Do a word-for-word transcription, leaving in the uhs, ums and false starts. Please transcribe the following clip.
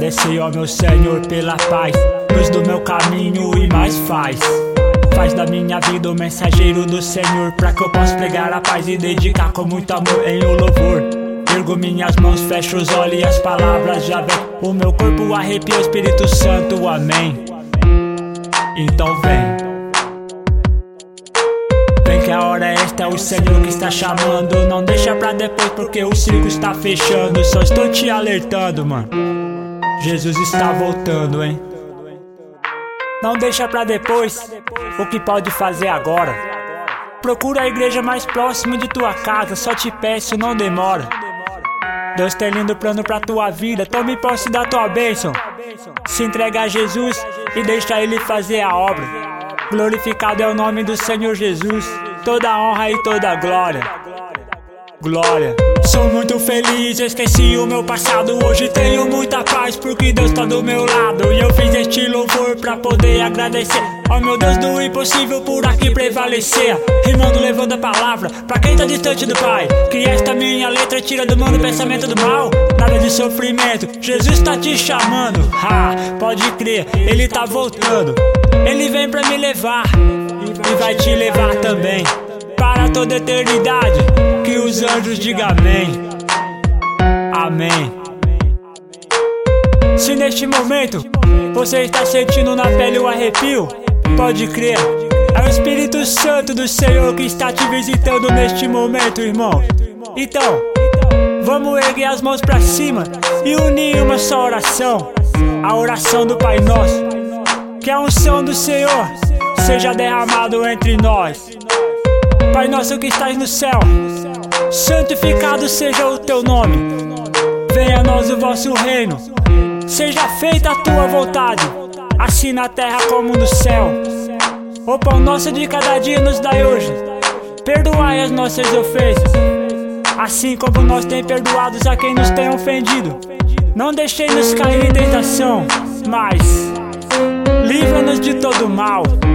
Agradecei ao meu Senhor pela paz, luz do meu caminho e mais faz. Faz da minha vida o mensageiro do Senhor, pra que eu possa pregar a paz e dedicar com muito amor em o louvor. Ergo minhas mãos, fecho os olhos e as palavras já vêm. O meu corpo arrepia, o Espírito Santo, amém. Então vem, vem que a hora esta é o Senhor que está chamando. Não deixa pra depois porque o circo está fechando. Só estou te alertando, mano, Jesus está voltando, hein. Não deixa pra depois o que pode fazer agora. Procura a igreja mais próxima de tua casa, só te peço, não demora. Deus tem lindo plano pra tua vida, tome posse da tua bênção. Se entrega a Jesus e deixa Ele fazer a obra. Glorificado é o nome do Senhor Jesus, toda honra e toda glória. Glória. Sou muito feliz, esqueci o meu passado. Hoje tenho muita paz porque Deus tá do meu lado. E eu fiz este louvor pra poder agradecer ao meu Deus do impossível por aqui prevalecer. Rimando, levando a palavra pra quem tá distante do Pai. Que esta minha letra tira do mundo o pensamento do mal. Nada de sofrimento, Jesus tá te chamando. Ah, pode crer, Ele tá voltando. Ele vem pra me levar e vai te levar também para toda eternidade. Que os anjos digam amém. Amém. Se neste momento você está sentindo na pele o arrepio, pode crer, é o Espírito Santo do Senhor que está te visitando neste momento, irmão. Então, vamos erguer as mãos pra cima e unir uma só oração, a oração do Pai Nosso. Que a unção do Senhor seja derramado entre nós. Pai nosso que estás no céu, santificado seja o teu nome. Venha a nós o vosso reino. Seja feita a tua vontade, assim na terra como no céu. O pão nosso de cada dia nos dai hoje. Perdoai as nossas ofensas, assim como nós tem perdoados a quem nos tem ofendido. Não deixei-nos cair em tentação, mas livra-nos de todo mal.